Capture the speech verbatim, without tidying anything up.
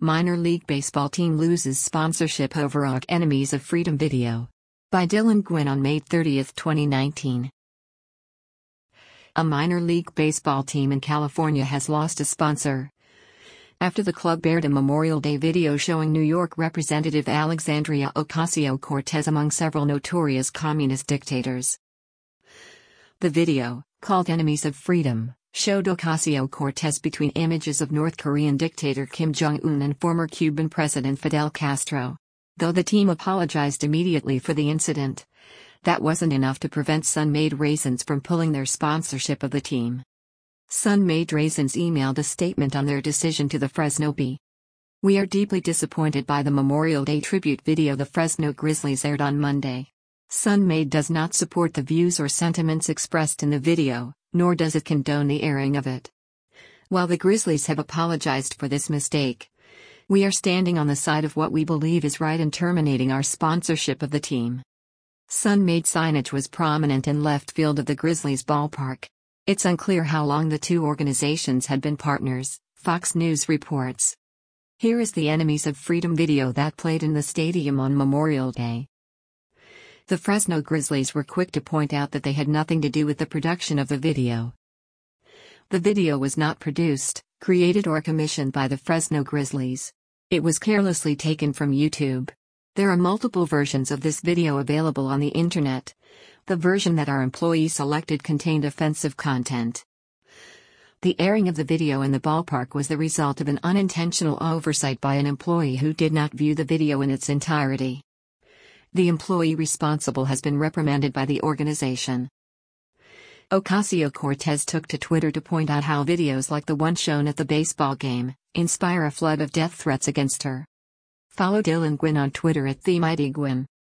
Minor League Baseball team loses sponsorship over Arc Enemies of Freedom video. By Dylan Gwynn on May thirtieth, twenty nineteen. A minor league baseball team in California has lost a sponsor after the club aired a Memorial Day video showing New York Representative Alexandria Ocasio-Cortez among several notorious communist dictators. The video, called Enemies of Freedom, showed Ocasio-Cortez between images of North Korean dictator Kim Jong-un and former Cuban President Fidel Castro. Though the team apologized immediately for the incident, that wasn't enough to prevent Sun-Made Raisins from pulling their sponsorship of the team. Sun-Made Raisins emailed a statement on their decision to the Fresno Bee. "We are deeply disappointed by the Memorial Day tribute video the Fresno Grizzlies aired on Monday. Sun-Made does not support the views or sentiments expressed in the video, nor does it condone the airing of it. While the Grizzlies have apologized for this mistake, we are standing on the side of what we believe is right in terminating our sponsorship of the team." Sun-Made signage was prominent in left field of the Grizzlies ballpark. It's unclear how long the two organizations had been partners, Fox News reports. Here is the Enemies of Freedom video that played in the stadium on Memorial Day. The Fresno Grizzlies were quick to point out that they had nothing to do with the production of the video. The video was not produced, created or commissioned by the Fresno Grizzlies. It was carelessly taken from YouTube. There are multiple versions of this video available on the internet. The version that our employee selected contained offensive content. The airing of the video in the ballpark was the result of an unintentional oversight by an employee who did not view the video in its entirety. The employee responsible has been reprimanded by the organization. Ocasio-Cortez took to Twitter to point out how videos like the one shown at the baseball game inspire a flood of death threats against her. Follow Dylan Gwynn on Twitter at TheMightyGwynn.